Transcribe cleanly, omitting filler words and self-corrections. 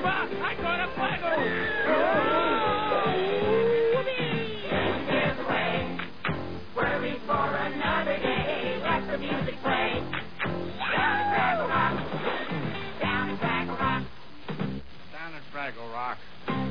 Rock! I caught a fuego! Here's the way. Worry for another day. Let the music play. Down at Fraggle Rock. Down at Fraggle Rock. Down at Fraggle Rock.